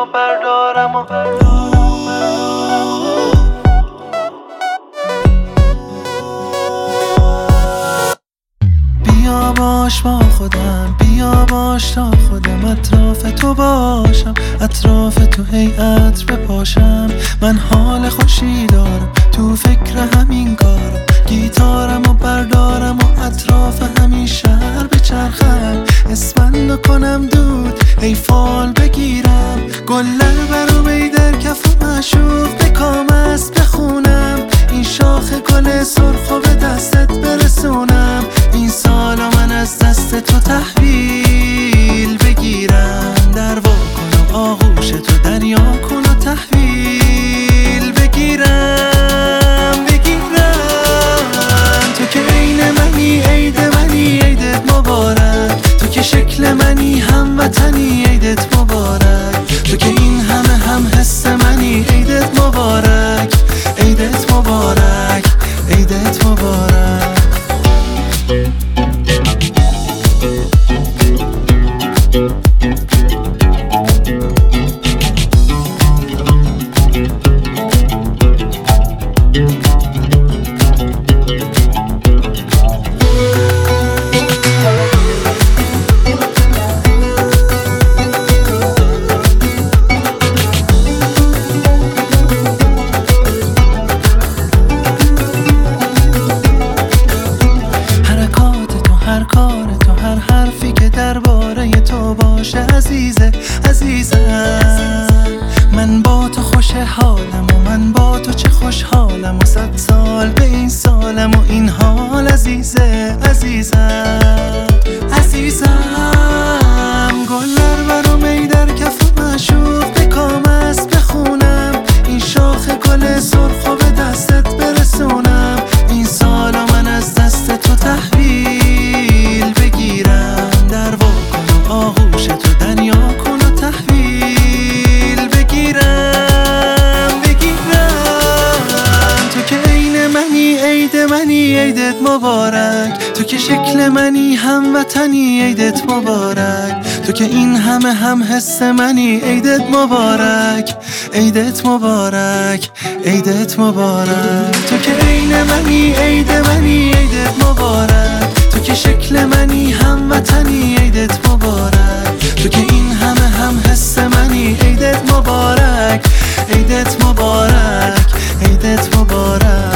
و بردارم و بیا باش با خودم، بیا باش تا خودم اطراف تو باشم، اطراف تو هیئت بپاشم. من حال خوشی دارم، تو فکر همین کارم، گیتارم و بردارم و اطراف همین شهر بچرخم، اسفندو کنم دود، ای فال بگیرم، گلر برو بیدر کف و معشوق بکام است بخونم، این شاخ گل سرخو به دستت برسونم، این سالا من از دست تو تحویل بگیرم، در وا کن و آغوش تو دریا کن و تحویل بگیرم تو که عین منی، عید منی، عیدت مبارک، تو که شکل منی، هموطنی، عیدت مبارک، تو که این هم حس منی، عیدت مبارک، عیدت مبارک، عیدت مبارک. هر کار تو، هر حرفی که درباره تو باشه عزیزه، عزیزم، من با تو خوش حالم و من با تو چه خوشحالم و 100 سال به این سالم و این حال عزیزه، عزیزم، عزیزم، گلر برو میدر کف و معشوق بکام است بخونم، این شاخ گل سرخو به دستت برسونم، این سالا من از دست تو تحویل بگیرم، در وا کن و آغوش تو دریا کن و تحویل بگیرم تو که عین منی، عید منی، عیدت مبارک، تو که شکل منی، هموطنی، عیدت مبارک، تو که این هم حس منی، عیدت مبارک، عیدت مبارک، عیدت مبارک، تو که عین منی، عید منی، عیدت مبارک، تو که شکل منی، هموطنی، عیدت مبارک، تو که این هم حس منی، عیدت مبارک، عیدت مبارک، عیدت مبارک.